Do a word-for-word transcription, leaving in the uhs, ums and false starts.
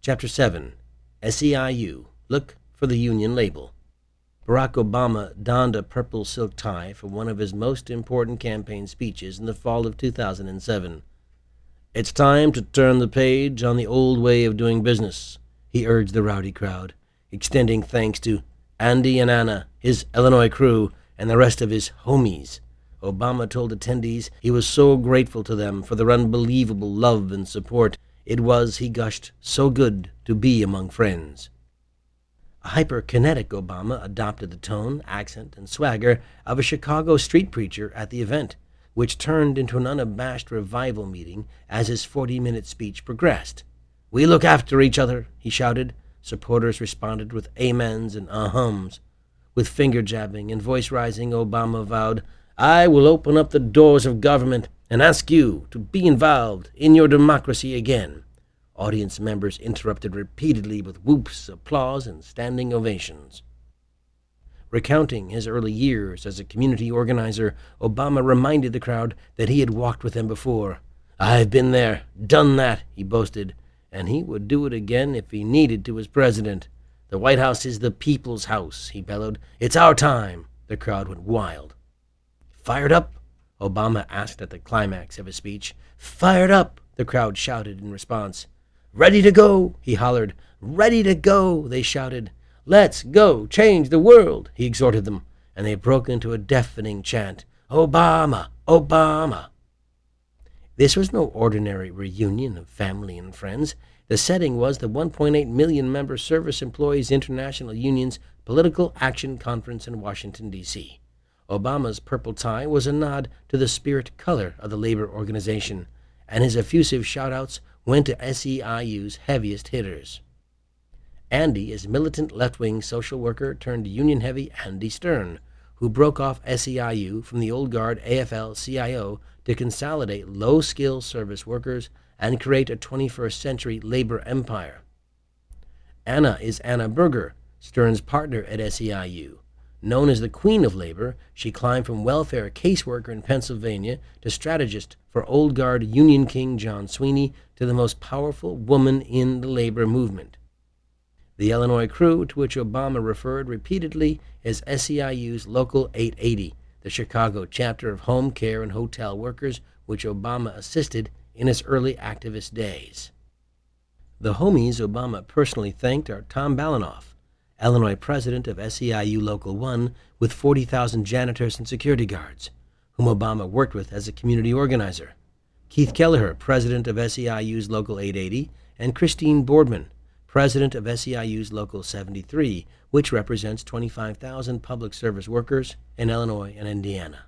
Chapter seven. S E I U. Look for the Union Label. Barack Obama donned a purple silk tie for one of his most important campaign speeches in the fall of two thousand seven. "It's time to turn the page on the old way of doing business," he urged the rowdy crowd, extending thanks to Andy and Anna, his Illinois crew, and the rest of his homies. Obama told attendees he was so grateful to them for their unbelievable love and support. It was, he gushed, so good to be among friends. A hyperkinetic Obama adopted the tone, accent, and swagger of a Chicago street preacher at the event, which turned into an unabashed revival meeting as his forty-minute speech progressed. "We look after each other," he shouted. Supporters responded with amens and uh-hums. With finger-jabbing and voice-rising, Obama vowed, "I will open up the doors of government and ask you to be involved in your democracy again." Audience members interrupted repeatedly with whoops, applause, and standing ovations. Recounting his early years as a community organizer, Obama reminded the crowd that he had walked with them before. "I've been there, done that," he boasted, and he would do it again if he needed to as president. "The White House is the people's house," he bellowed. "It's our time." The crowd went wild. "Fired up?" Obama asked at the climax of his speech. "Fired up," the crowd shouted in response. "Ready to go," he hollered. "Ready to go," they shouted. "Let's go change the world," he exhorted them, and they broke into a deafening chant, "Obama, Obama." This was no ordinary reunion of family and friends. The setting was the one point eight million member Service Employees International Union's Political Action Conference in Washington, D C Obama's purple tie was a nod to the spirit color of the labor organization, and his effusive shout-outs went to S E I U's heaviest hitters. Andy is militant left-wing social worker turned union-heavy Andy Stern, who broke off S E I U from the old guard A F L C I O to consolidate low-skill service workers and create a twenty-first century labor empire. Anna is Anna Berger, Stern's partner at S E I U. Known as the Queen of Labor, she climbed from welfare caseworker in Pennsylvania to strategist for old guard Union King John Sweeney to the most powerful woman in the labor movement. The Illinois crew, to which Obama referred repeatedly, is S E I U's Local eight eighty, the Chicago chapter of home care and hotel workers, which Obama assisted in his early activist days. The homies Obama personally thanked are Tom Balanoff, Illinois president of S E I U Local one, with forty thousand janitors and security guards, whom Obama worked with as a community organizer; Keith Kelleher, president of S E I U's Local eight eighty; and Christine Boardman, president of S E I U's Local seventy-three, which represents twenty-five thousand public service workers in Illinois and Indiana.